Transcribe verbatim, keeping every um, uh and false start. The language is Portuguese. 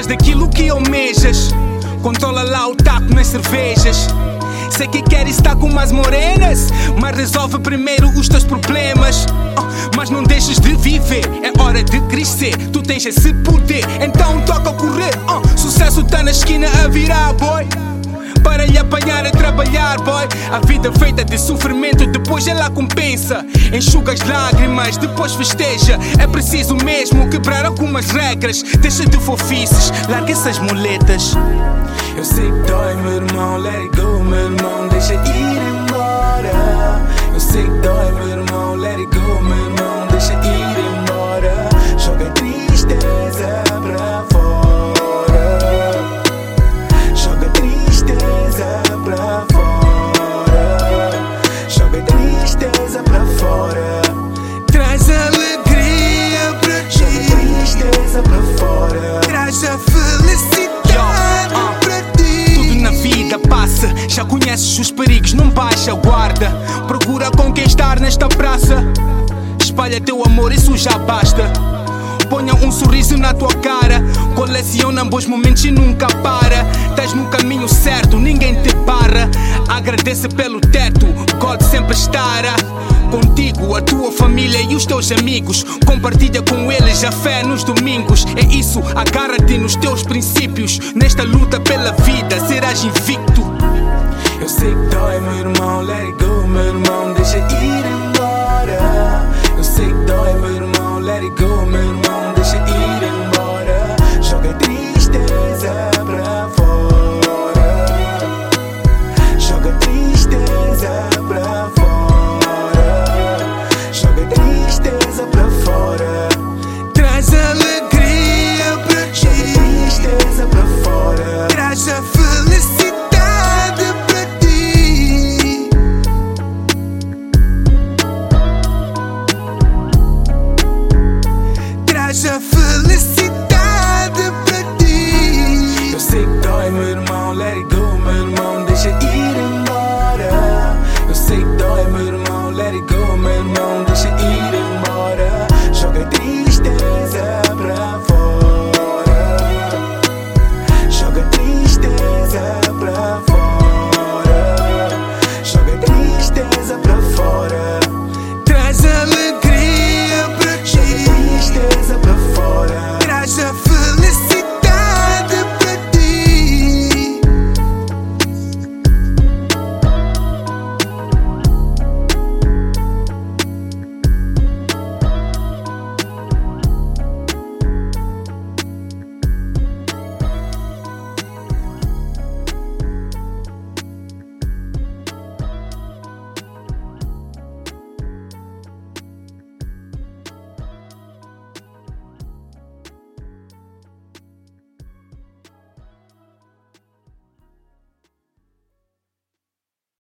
daquilo que almejas. Controla lá o taco nas cervejas. Sei que queres estar com mais morenas, mas resolve primeiro os teus problemas. uh, Mas não deixes de viver, é hora de crescer. Tu tens esse poder, então toca a correr. uh, Sucesso tá na esquina a virar, boy. Para lhe apanhar a trabalhar, boy. A vida feita de sofrimento, depois ela compensa. Enxuga as lágrimas, depois festeja. É preciso mesmo quebrar algumas regras. Deixa de fofices, larga essas muletas. Eu sei que dói, meu irmão, let it go, meu irmão, deixa ir embora. Eu sei que dói, meu irmão, let it go, meu irmão, deixa ir embora. Joga a tristeza pra fora. Joga a tristeza pra fora. Joga a tristeza pra fora. Traz alegria pra ti. Joga a tristeza pra fora. Traz a felicidade. Passa, já conheces os perigos, não baixa a guarda. Procura conquistar nesta praça. Espalha teu amor, isso já basta. Ponha um sorriso na tua cara. Coleciona bons momentos e nunca para. Estás no caminho certo, ninguém te para. Agradece pelo teto, God sempre estará contigo, a tua família e os teus amigos. Compartilha com eles a fé nos domingos. É isso, agarra-te nos teus princípios. Nesta luta pela vida serás invicto.